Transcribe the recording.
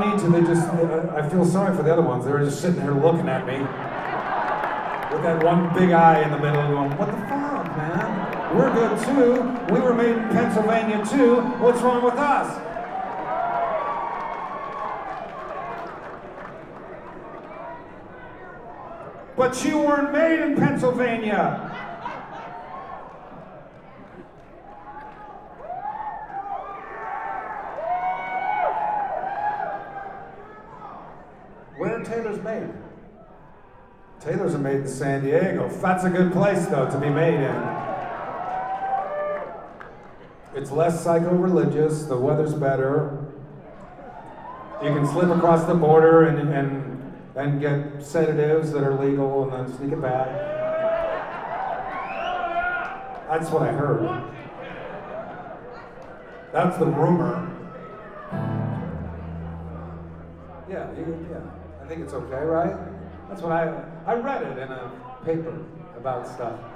mean to. They just, I feel sorry for the other ones. They were just sitting here looking at me with that one big eye in the middle going, what the fuck, man? We're good too. We were made in Pennsylvania too. What's wrong with us? But you weren't made in Pennsylvania. Where are Taylors made? Taylors are made in San Diego. That's a good place, though, to be made in. It's less psycho-religious. The weather's better. You can slip across the border and get sedatives that are legal and then sneak it back. That's what I heard. That's the rumor. Yeah. I think it's okay, right? That's what I read it in a paper about stuff.